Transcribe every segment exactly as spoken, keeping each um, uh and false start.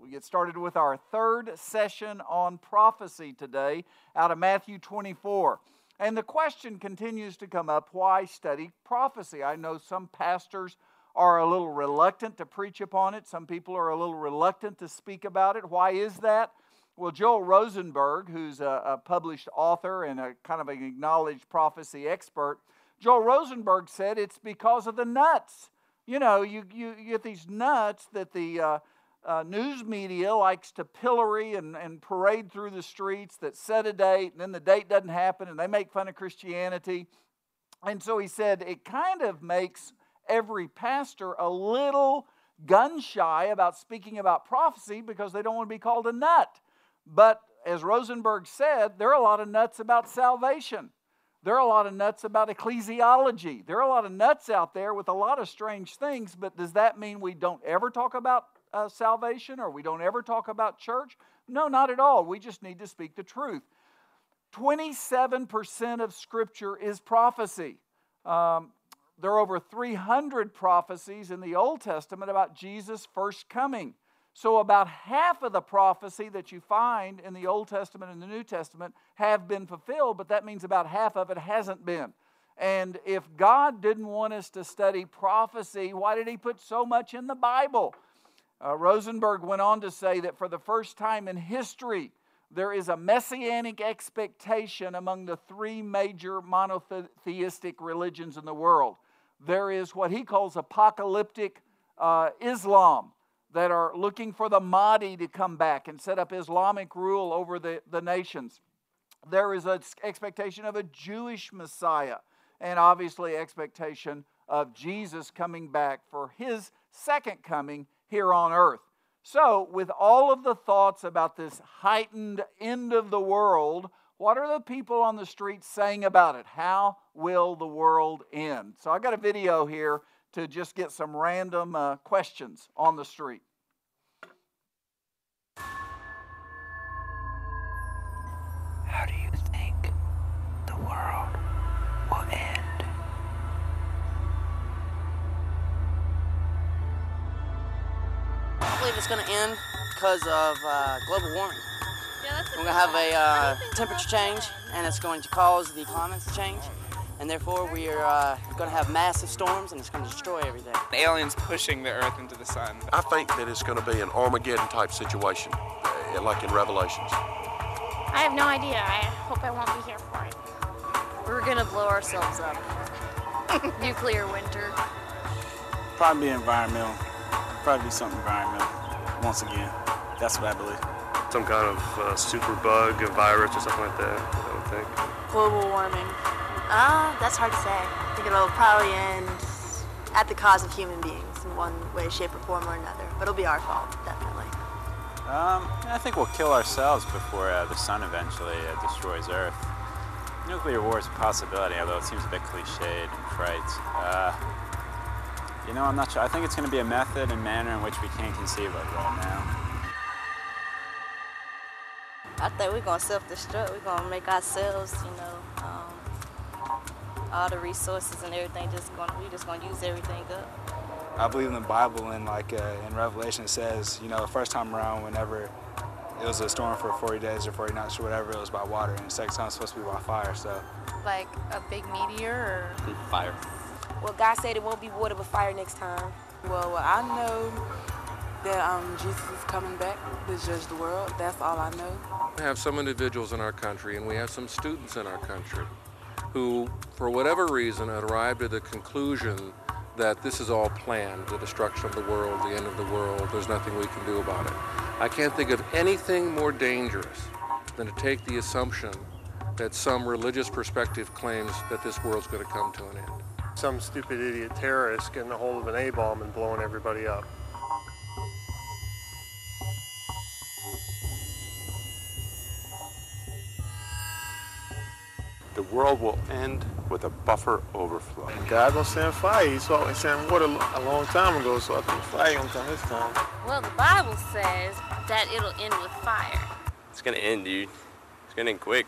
We get started with our third session on prophecy today out of Matthew twenty-four. And the question continues to come up, why study prophecy? I know some pastors are a little reluctant to preach upon it. Some people are a little reluctant to speak about it. Why is that? Well, Joel Rosenberg, who's a, a published author and a kind of an acknowledged prophecy expert, Joel Rosenberg said it's because of the nuts. You know, you, you, you get these nuts that the uh, uh, news media likes to pillory and, and parade through the streets that set a date, and then the date doesn't happen, and they make fun of Christianity. And so he said it kind of makes every pastor a little gun-shy about speaking about prophecy because they don't want to be called a nut. But as Rosenberg said, there are a lot of nuts about salvation. There are a lot of nuts about ecclesiology. There are a lot of nuts out there with a lot of strange things, but does that mean we don't ever talk about uh, salvation or we don't ever talk about church? No, not at all. We just need to speak the truth. twenty-seven percent of Scripture is prophecy. Um, there are over three hundred prophecies in the Old Testament about Jesus' first coming. So about half of the prophecy that you find in the Old Testament and the New Testament have been fulfilled, but that means about half of it hasn't been. And if God didn't want us to study prophecy, why did He put so much in the Bible? Uh, Rosenberg went on to say that for the first time in history, there is a messianic expectation among the three major monotheistic religions in the world. There is what he calls apocalyptic uh, Islam, that are looking for the Mahdi to come back and set up Islamic rule over the, the nations. There is an expectation of a Jewish Messiah, and obviously expectation of Jesus coming back for His second coming here on earth. So, with all of the thoughts about this heightened end of the world, what are the people on the street saying about it? How will the world end? So I got a video here to just get some random uh, questions on the street. How do you think the world will end? I believe it's going to end because of uh, global warming. Yeah, that's We're going to have a uh, temperature change, and it's going to cause the climate to change. And therefore, we are uh, going to have massive storms, and it's going to destroy everything. Aliens pushing the Earth into the sun. I think that it's going to be an Armageddon-type situation, uh, like in Revelations. I have no idea. I hope I won't be here for it. We're going to blow ourselves up. Nuclear winter. Probably be environmental. Probably be something environmental. Once again, that's what I believe. Some kind of uh, super bug, a virus, or something like that, I would think. Global warming. Uh, that's hard to say. I think it'll probably end at the cause of human beings in one way, shape, or form or another. But it'll be our fault, definitely. Um, I think we'll kill ourselves before uh, the sun eventually uh, destroys Earth. Nuclear war is a possibility, although it seems a bit cliched and trite. Uh, you know, I'm not sure. I think it's going to be a method and manner in which we can't conceive of right now. I think we're going to self-destruct. We're going to make ourselves, you know, um, all the resources and everything, just going, we just going to use everything up. I believe in the Bible, and like uh, in Revelation it says, you know, the first time around, whenever it was a storm for forty days or forty nights or whatever, it was by water, and the second time it's supposed to be by fire, so. Like a big meteor or? Fire. Well, God said it won't be water but fire next time. Well, I know that um, Jesus is coming back to judge the world. That's all I know. We have some individuals in our country, and we have some students in our country who, for whatever reason, had arrived at the conclusion that this is all planned, the destruction of the world, the end of the world, there's nothing we can do about it. I can't think of anything more dangerous than to take the assumption that some religious perspective claims that this world's going to come to an end. Some stupid idiot terrorist getting a hold of an A-bomb and blowing everybody up. The world will end with a buffer overflow. God gonna send fire. He saw he sent water a long time ago, so I think fire gonna come this time. Well, the Bible says that it'll end with fire. It's gonna end, dude. It's gonna end quick.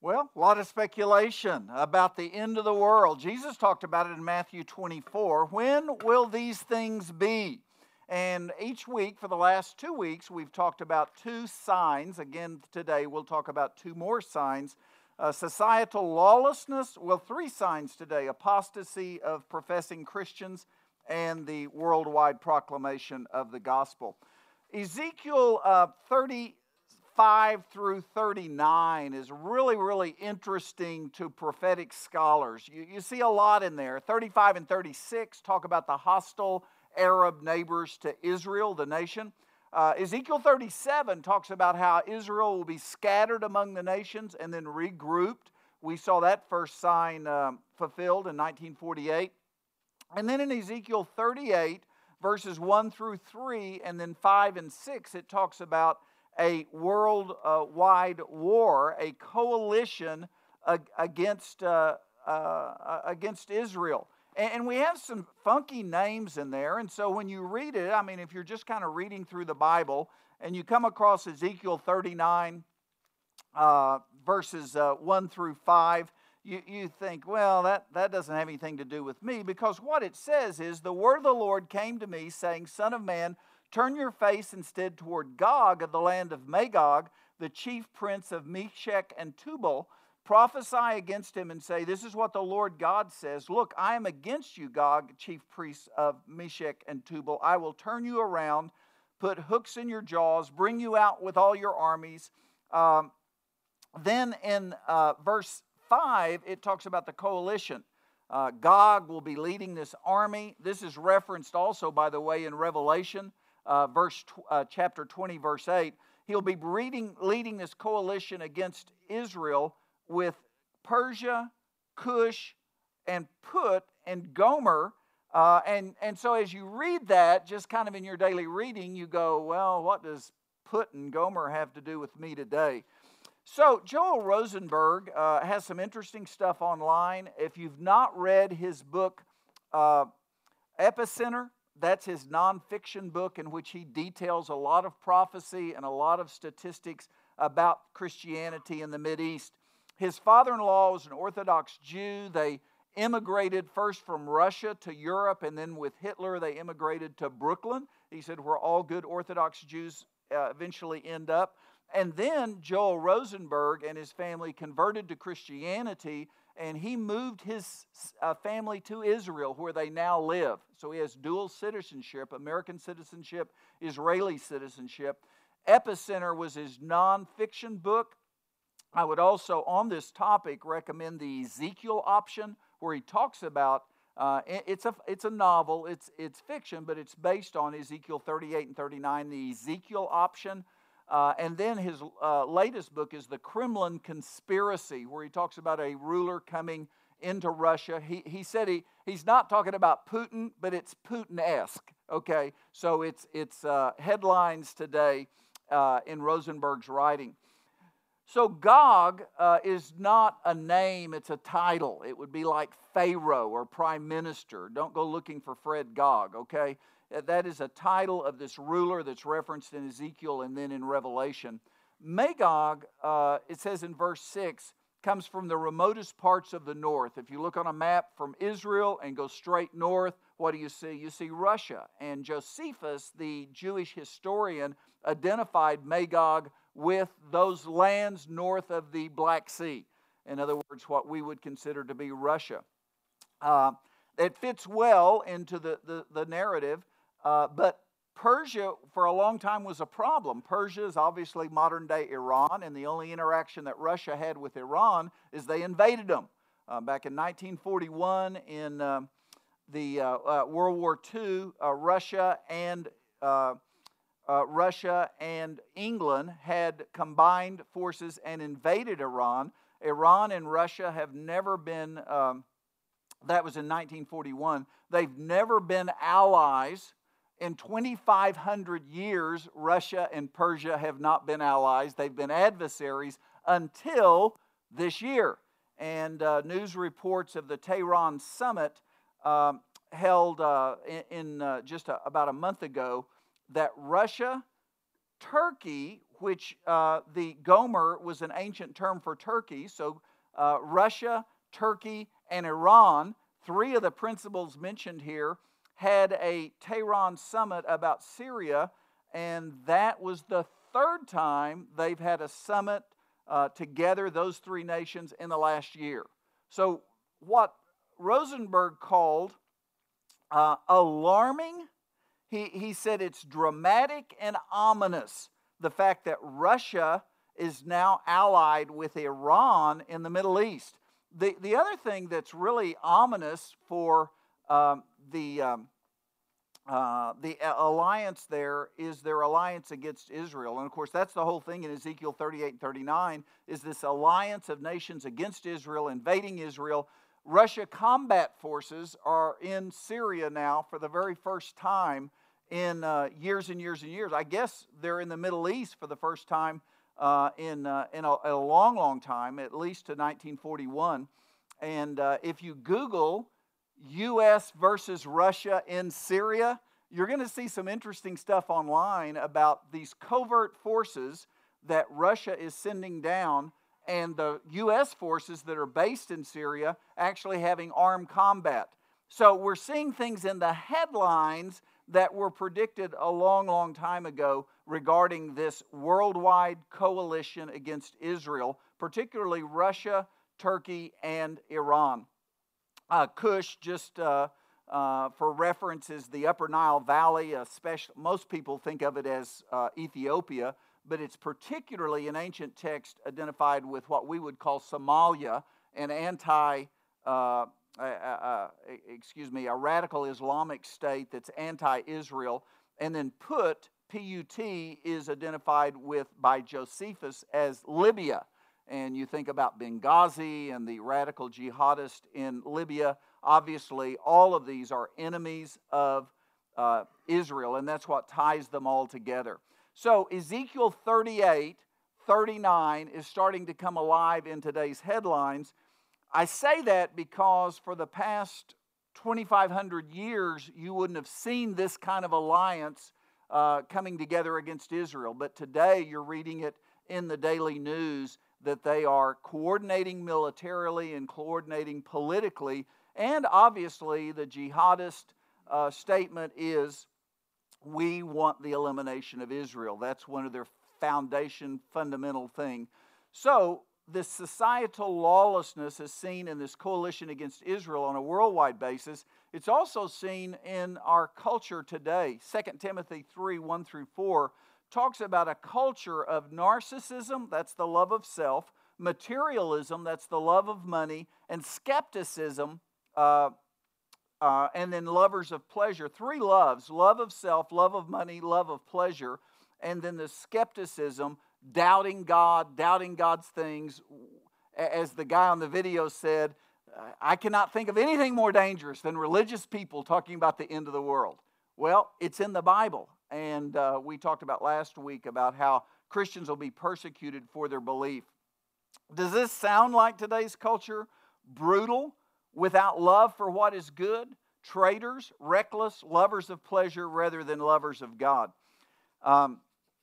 Well, a lot of speculation about the end of the world. Jesus talked about it in Matthew twenty-four. When will these things be? And each week, for the last two weeks, we've talked about two signs. Again, today we'll talk about two more signs. Uh, societal lawlessness, well, three signs today. Apostasy of professing Christians and the worldwide proclamation of the gospel. Ezekiel uh, thirty-five through thirty-nine is really, really interesting to prophetic scholars. You, you see a lot in there. thirty-five and thirty-six talk about the hostile Arab neighbors to Israel, the nation. Uh, Ezekiel thirty-seven talks about how Israel will be scattered among the nations and then regrouped. We saw that first sign um, fulfilled in nineteen forty-eight. And then in Ezekiel thirty-eight, verses one through three, and then five and six, it talks about a worldwide war, a coalition against, uh, uh, against Israel. And we have some funky names in there, and so when you read it, I mean, if you're just kind of reading through the Bible, and you come across Ezekiel thirty-nine, uh, verses uh, one through five, you, you think, well, that, that doesn't have anything to do with me, because what it says is, the word of the Lord came to me, saying, Son of man, turn your face instead toward Gog of the land of Magog, the chief prince of Meshech and Tubal. Prophesy against him and say, this is what the Lord God says. Look, I am against you, Gog, chief priest of Meshech and Tubal. I will turn you around, put hooks in your jaws, bring you out with all your armies. Um, then in uh, verse five, it talks about the coalition. Uh, Gog will be leading this army. This is referenced also, by the way, in Revelation, uh, verse uh, chapter twenty, verse eight. He'll be leading, leading this coalition against Israel with Persia, Cush, and Put, and Gomer. Uh, and, and so as you read that, just kind of in your daily reading, you go, well, what does Put and Gomer have to do with me today? So Joel Rosenberg uh, has some interesting stuff online. If you've not read his book, uh, Epicenter, that's his nonfiction book in which he details a lot of prophecy and a lot of statistics about Christianity in the Mideast. His father-in-law was an Orthodox Jew. They immigrated first from Russia to Europe, and then with Hitler, they immigrated to Brooklyn. He said where all good Orthodox Jews uh, eventually end up. And then Joel Rosenberg and his family converted to Christianity, and he moved his uh, family to Israel, where they now live. So he has dual citizenship, American citizenship, Israeli citizenship. Epicenter was his nonfiction book. I would also, on this topic, recommend the Ezekiel option, where he talks about, uh, it's a it's a novel, it's it's fiction, but it's based on Ezekiel thirty-eight and thirty-nine, the Ezekiel option. Uh, and then his uh, latest book is The Kremlin Conspiracy, where he talks about a ruler coming into Russia. He he said he he's not talking about Putin, but it's Putin-esque. Okay, so it's it's uh, headlines today uh, in Rosenberg's writing. So Gog uh, is not a name, it's a title. It would be like Pharaoh or Prime Minister. Don't go looking for Fred Gog, okay? That is a title of this ruler that's referenced in Ezekiel and then in Revelation. Magog, uh, it says in verse six, comes from the remotest parts of the north. If you look on a map from Israel and go straight north, what do you see? You see Russia. And Josephus, the Jewish historian, identified Magog with those lands north of the Black Sea. In other words, what we would consider to be Russia. Uh, it fits well into the, the, the narrative, uh, but Persia for a long time was a problem. Persia is obviously modern-day Iran, and the only interaction that Russia had with Iran is they invaded them. Uh, back in nineteen forty-one, in uh, the uh, uh, World War Two, uh, Russia and uh, uh, Russia and England had combined forces and invaded Iran. Iran and Russia have never been, um, that was in nineteen forty-one, they've never been allies. In twenty-five hundred years, Russia and Persia have not been allies. They've been adversaries until this year. And uh, news reports of the Tehran summit um, held uh, in, in uh, just a, about a month ago that Russia, Turkey, which uh, the Gomer was an ancient term for Turkey, so uh, Russia, Turkey, and Iran, three of the principals mentioned here, had a Tehran summit about Syria, and that was the third time they've had a summit uh, together, those three nations, in the last year. So what Rosenberg called uh, alarming, he, he said it's dramatic and ominous, the fact that Russia is now allied with Iran in the Middle East. The, the other thing that's really ominous for um, the, um, uh, the alliance there is their alliance against Israel. And of course, that's the whole thing in Ezekiel thirty-eight and thirty-nine, is this alliance of nations against Israel, invading Israel. Russia combat forces are in Syria now for the very first time in uh, years and years and years. I guess they're in the Middle East for the first time uh, in, uh, in a, a long, long time, at least to nineteen forty-one. And uh, if you Google U S versus Russia in Syria, you're going to see some interesting stuff online about these covert forces that Russia is sending down and the U S forces that are based in Syria actually having armed combat. So we're seeing things in the headlines that were predicted a long, long time ago regarding this worldwide coalition against Israel, particularly Russia, Turkey, and Iran. Uh, Kush, just uh, uh, for reference, is the Upper Nile Valley. Especially, most people think of it as uh, Ethiopia, but it's particularly in ancient text identified with what we would call Somalia, an anti, uh, uh, uh, excuse me, a radical Islamic state that's anti-Israel. And then Put, P U T, is identified with by Josephus as Libya. And you think about Benghazi and the radical jihadists in Libya. Obviously, all of these are enemies of uh, Israel, and that's what ties them all together. So Ezekiel thirty-eight, thirty-nine is starting to come alive in today's headlines. I say that because for the past twenty-five hundred years, you wouldn't have seen this kind of alliance uh, coming together against Israel. But today, you're reading it in the daily news that they are coordinating militarily and coordinating politically. And obviously, the jihadist uh, statement is, we want the elimination of Israel. That's one of their foundation, fundamental thing. So this societal lawlessness is seen in this coalition against Israel on a worldwide basis. It's also seen in our culture today. Second Timothy three, one through four talks about a culture of narcissism, that's the love of self, materialism, that's the love of money, and skepticism, uh, uh, and then lovers of pleasure. Three loves: love of self, love of money, love of pleasure, and then the skepticism, doubting God, doubting God's things. As the guy on the video said, I cannot think of anything more dangerous than religious people talking about the end of the world. Well, it's in the Bible. And uh, we talked about last week about how Christians will be persecuted for their belief. Does this sound like today's culture? Brutal, without love for what is good, traitors, reckless, lovers of pleasure rather than lovers of God. Um,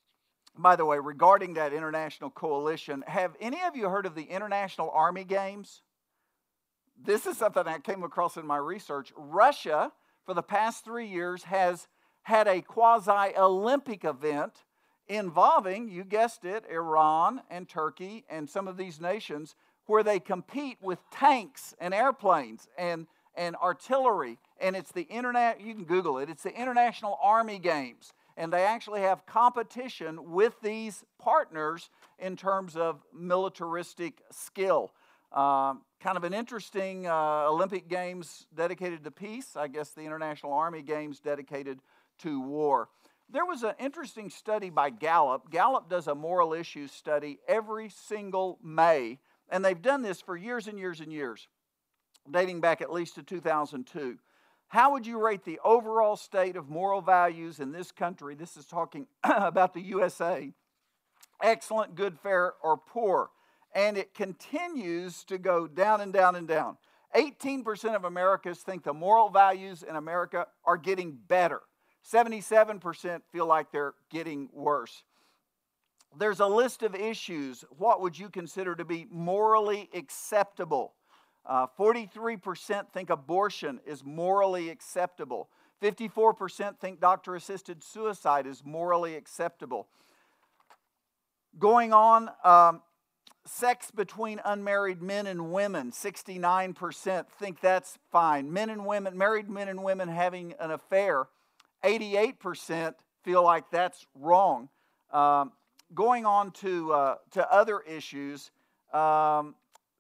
by the way, regarding that international coalition, have any of you heard of the International Army Games? This is something I came across in my research. Russia, for the past three years, has had a quasi-Olympic event involving, you guessed it, Iran and Turkey and some of these nations, where they compete with tanks and airplanes and, and artillery. And it's the internet, you can Google it, it's the International Army Games. And they actually have competition with these partners in terms of militaristic skill. Um, kind of an interesting uh, Olympic Games dedicated to peace. I guess the International Army Games dedicated to war. There was an interesting study by Gallup. Gallup does a moral issues study every single May, and they've done this for years and years and years, dating back at least to two thousand two. How would you rate the overall state of moral values in this country? This is talking about the U S A. Excellent, good, fair, or poor. And it continues to go down and down and down. eighteen percent of Americans think the moral values in America are getting better. seventy-seven percent feel like they're getting worse. there's a list of issues. What would you consider to be morally acceptable? Uh, forty-three percent think abortion is morally acceptable. fifty-four percent think doctor-assisted suicide is morally acceptable. Going on, um, sex between unmarried men and women, sixty-nine percent think that's fine. Men and women, married men and women having an affair, eighty-eight percent feel like that's wrong. Um, going on to, uh, to other issues, um,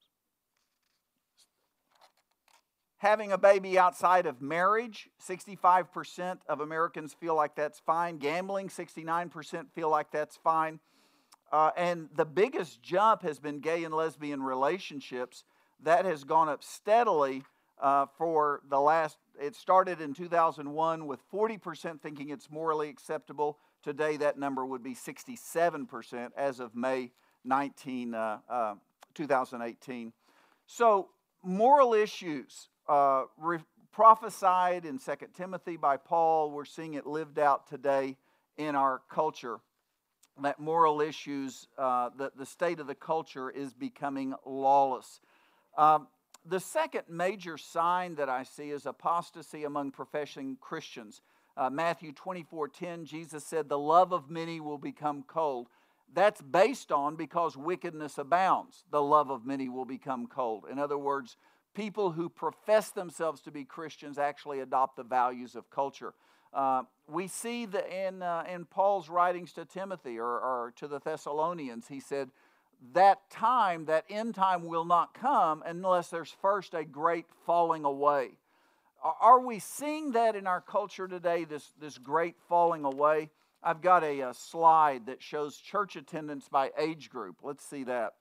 having a baby outside of marriage, sixty-five percent of Americans feel like that's fine. Gambling, sixty-nine percent feel like that's fine. Uh, and the biggest jump has been gay and lesbian relationships. That has gone up steadily uh, for the last, it started in two thousand one with forty percent thinking it's morally acceptable. Today that number would be sixty-seven percent as of May nineteenth, uh, uh, two thousand eighteen. So moral issues uh, re- prophesied in Second Timothy by Paul, we're seeing it lived out today in our culture. That moral issues, uh, the, the state of the culture is becoming lawless. Um, the second major sign that I see is apostasy among professing Christians. Uh, Matthew twenty-four ten, Jesus said, the love of many will become cold. That's based on because wickedness abounds, the love of many will become cold. In other words, people who profess themselves to be Christians actually adopt the values of culture. Uh, we see that in, uh, in Paul's writings to Timothy or, or to the Thessalonians, he said, that time, that end time will not come unless there's first a great falling away. Are we seeing that in our culture today, this, this great falling away? I've got a, a slide that shows church attendance by age group. Let's see that.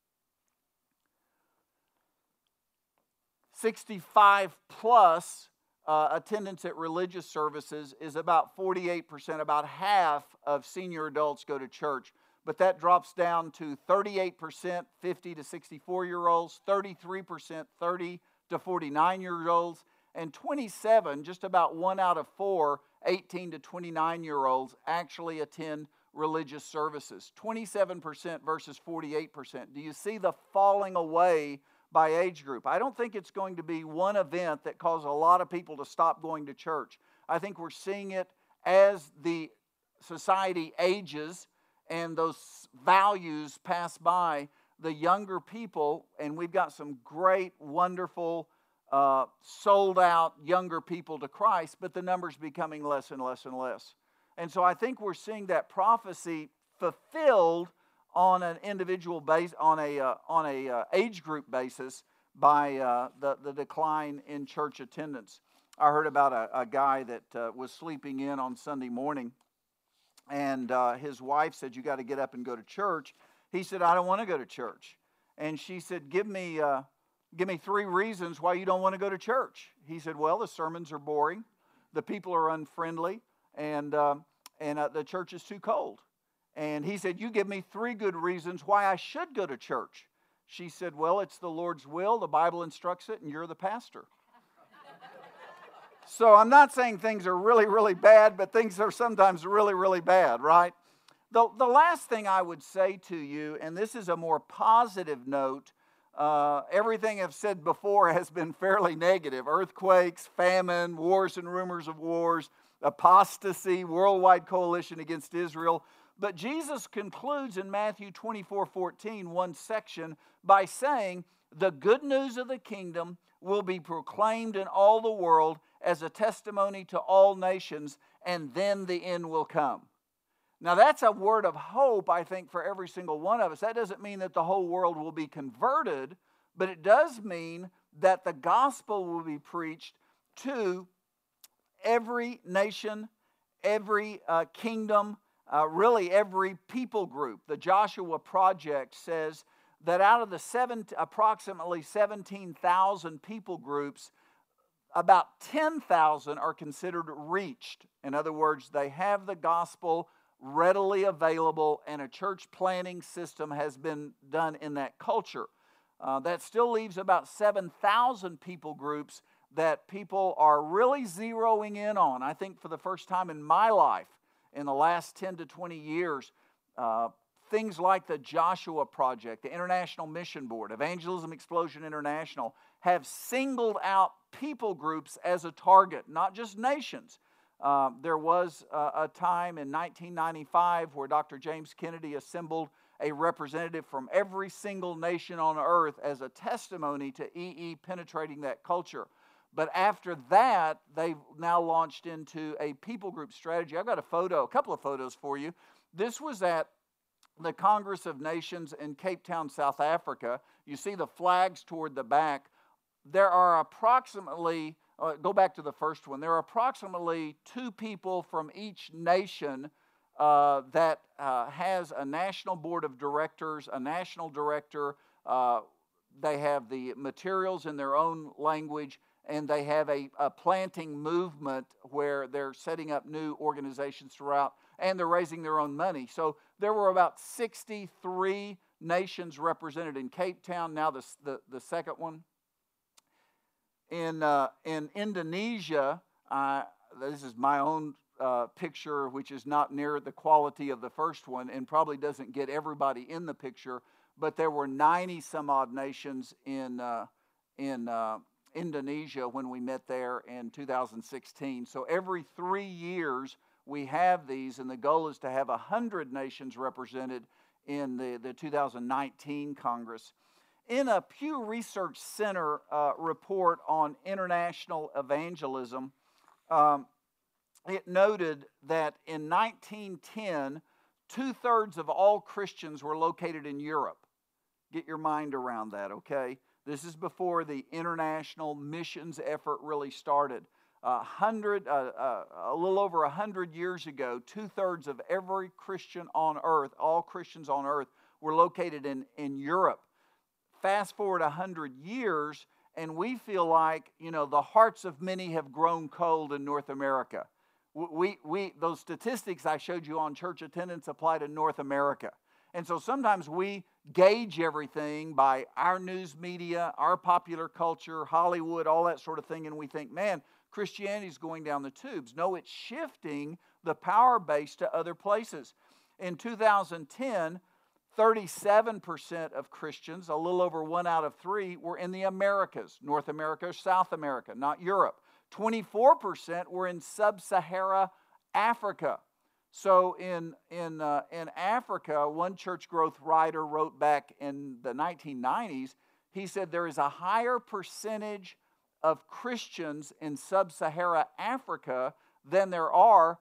sixty-five plus uh, attendance at religious services is about forty-eight percent. About half of senior adults go to church. But that drops down to thirty-eight percent fifty to sixty-four year olds, thirty-three percent thirty to forty-nine year olds, and twenty-seven, just about one out of four, eighteen to twenty-nine year olds actually attend religious services. twenty-seven percent versus forty-eight percent. Do you see the falling away by age group? I don't think it's going to be one event that caused a lot of people to stop going to church. I think we're seeing it as the society ages and those values pass by. The younger people, and we've got some great, wonderful, uh, sold-out younger people to Christ, but the number's becoming less and less and less. And so I think we're seeing that prophecy fulfilled on an individual base, on a uh, on a uh, age group basis by uh, the the decline in church attendance. I heard about a, a guy that uh, was sleeping in on Sunday morning, and uh, his wife said, "You got to get up and go to church." He said, "I don't want to go to church," and she said, "Give me uh, give me three reasons why you don't want to go to church." He said, "Well, the sermons are boring, the people are unfriendly, and uh, and uh, the church is too cold." And he said, "You give me three good reasons why I should go to church." She said, "Well, it's the Lord's will, the Bible instructs it, and you're the pastor." So I'm not saying things are really, really bad, but things are sometimes really, really bad, right? The, the last thing I would say to you, and this is a more positive note, uh, everything I've said before has been fairly negative. Earthquakes, famine, wars and rumors of wars, apostasy, worldwide coalition against Israel. But Jesus concludes in Matthew twenty-four fourteen, one section, by saying, the good news of the kingdom will be proclaimed in all the world as a testimony to all nations, and then the end will come. Now that's a word of hope, I think, for every single one of us. That doesn't mean that the whole world will be converted, but it does mean that the gospel will be preached to every nation, every uh, kingdom, Uh, really every people group. The Joshua Project says that out of the seven, approximately seventeen thousand people groups, about ten thousand are considered reached. In other words, they have the gospel readily available and a church planting system has been done in that culture. Uh, that still leaves about seven thousand people groups that people are really zeroing in on. I think for the first time in my life, in the last ten to twenty years, uh, things like the Joshua Project, the International Mission Board, Evangelism Explosion International, have singled out people groups as a target, not just nations. Uh, there was uh, a time in nineteen ninety-five where Doctor James Kennedy assembled a representative from every single nation on earth as a testimony to E E penetrating that culture. But after that, they've now launched into a people group strategy. I've got a photo, a couple of photos for you. This was at the Congress of Nations in Cape Town, South Africa. You see the flags toward the back. There are approximately, uh, go back to the first one, there are approximately two people from each nation uh, that uh, has a national board of directors, a national director. Uh, they have the materials in their own language, and they have a, a planting movement where they're setting up new organizations throughout, and they're raising their own money. So there were about sixty-three nations represented in Cape Town. Now the, the, the second one. In, uh, in Indonesia, uh, this is my own uh, picture, which is not near the quality of the first one and probably doesn't get everybody in the picture, but there were ninety some odd nations in, uh, in uh, Indonesia when we met there in two thousand sixteen. So every three years we have these, and the goal is to have one hundred nations represented in the, the two thousand nineteen Congress. In a Pew Research Center uh, report on international evangelism, um, it noted that in nineteen ten, two-thirds of all Christians were located in Europe. Get your mind around that, okay? This is before the international missions effort really started. Uh, hundred, uh, uh, a little over a hundred years ago, two-thirds of every Christian on earth, all Christians on earth, were located in, in Europe. Fast forward a hundred years, and we feel like, you know, the hearts of many have grown cold in North America. We, we, those statistics I showed you on church attendance apply to North America. And so sometimes we gauge everything by our news media, our popular culture, Hollywood, all that sort of thing, and we think, man, Christianity's going down the tubes. No, it's shifting the power base to other places. In two thousand ten, thirty-seven percent of Christians, a little over one out of three, were in the Americas, North America or South America, not Europe. twenty-four percent were in sub-Saharan Africa. So in, in, uh, in Africa, one church growth writer wrote back in the nineteen nineties, he said there is a higher percentage of Christians in sub-Saharan Africa than there are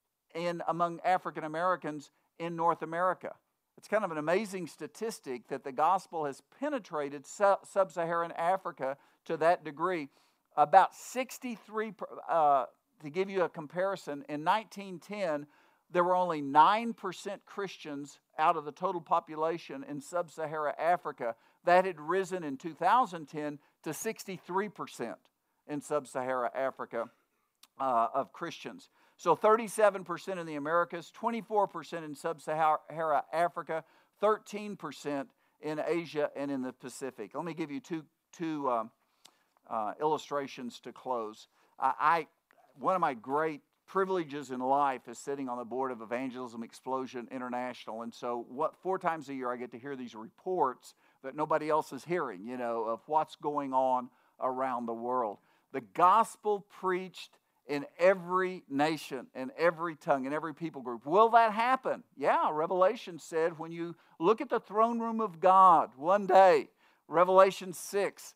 in among African Americans in North America. It's kind of an amazing statistic that the gospel has penetrated sub-Saharan Africa to that degree. About sixty-three, uh, to give you a comparison, in nineteen ten, there were only nine percent Christians out of the total population in sub-Saharan Africa. That had risen in two thousand ten to sixty-three percent in sub-Saharan Africa uh, of Christians. So thirty-seven percent in the Americas, twenty-four percent in sub-Saharan Africa, thirteen percent in Asia and in the Pacific. Let me give you two, two um, uh, illustrations to close. I, I one of my great privileges in life is sitting on the board of Evangelism Explosion International. And so what four times a year I get to hear these reports that nobody else is hearing, you know, of what's going on around the world. The gospel preached in every nation, in every tongue, in every people group. Will that happen? Yeah, Revelation said when you look at the throne room of God one day, Revelation six,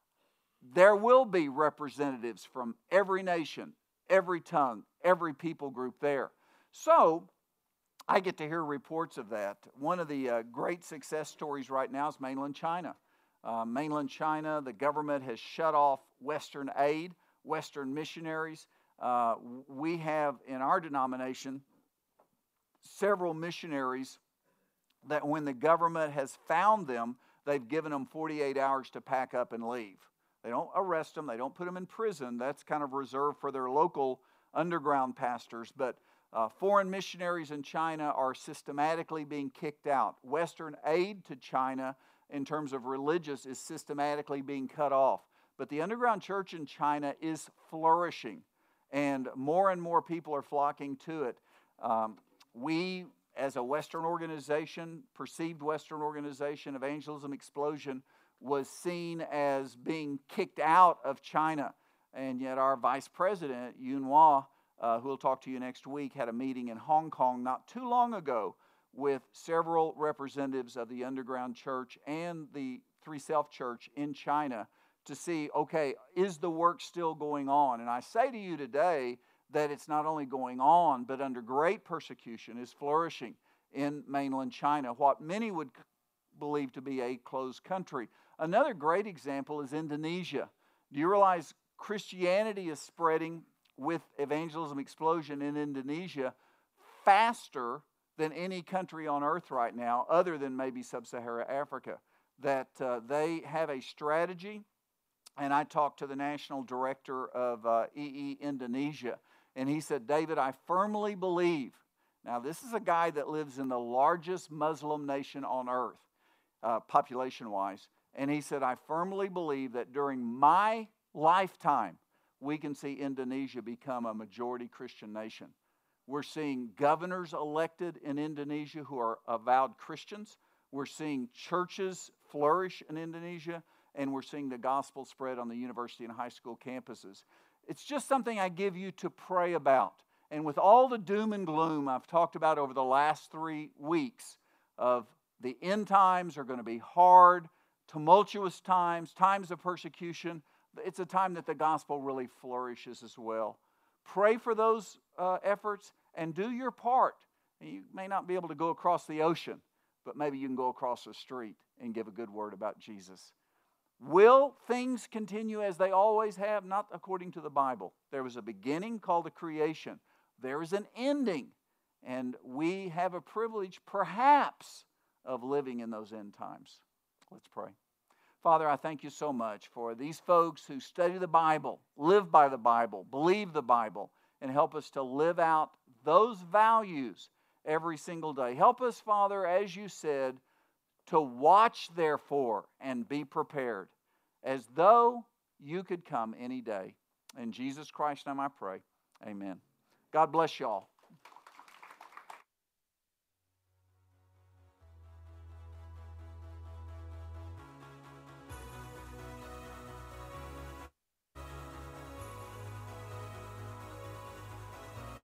there will be representatives from every nation, every tongue, every people group there. So, I get to hear reports of that. One of the uh, great success stories right now is mainland China. Uh, mainland China, the government has shut off Western aid, Western missionaries. Uh, we have in our denomination several missionaries that when the government has found them, they've given them forty-eight hours to pack up and leave. They don't arrest them. They don't put them in prison. That's kind of reserved for their local underground pastors. But uh, foreign missionaries in China are systematically being kicked out. Western aid to China in terms of religious is systematically being cut off. But the underground church in China is flourishing, and more and more people are flocking to it. Um, we as a Western organization, perceived Western organization, Evangelism Explosion was seen as being kicked out of China. And yet our Vice President, Yun Hua, uh, who will talk to you next week, had a meeting in Hong Kong not too long ago with several representatives of the Underground Church and the Three Self Church in China to see, okay, is the work still going on? And I say to you today that it's not only going on, but under great persecution is flourishing in mainland China, what many would believe to be a closed country. Another great example is Indonesia. Do you realize Christianity is spreading with Evangelism Explosion in Indonesia faster than any country on earth right now, other than maybe Sub-Saharan Africa? That uh, they have a strategy, and I talked to the national director of uh, E E Indonesia, and he said, David, I firmly believe, now this is a guy that lives in the largest Muslim nation on earth, uh, population-wise, and he said, I firmly believe that during my lifetime, we can see Indonesia become a majority Christian nation. We're seeing governors elected in Indonesia who are avowed Christians. We're seeing churches flourish in Indonesia, and we're seeing the gospel spread on the university and high school campuses. It's just something I give you to pray about. And with all the doom and gloom I've talked about over the last three weeks of the end times are going to be hard, tumultuous times, times of persecution, it's a time that the gospel really flourishes as well. Pray for those uh, efforts and do your part. You may not be able to go across the ocean, but maybe you can go across the street and give a good word about Jesus. Will things continue as they always have? Not according to the Bible. There was a beginning called the creation. There is an ending. And we have a privilege, perhaps, of living in those end times. Let's pray. Father, I thank you so much for these folks who study the Bible, live by the Bible, believe the Bible, and help us to live out those values every single day. Help us, Father, as you said, to watch, therefore, and be prepared, as though you could come any day. In Jesus Christ's name I pray. Amen. God bless you all.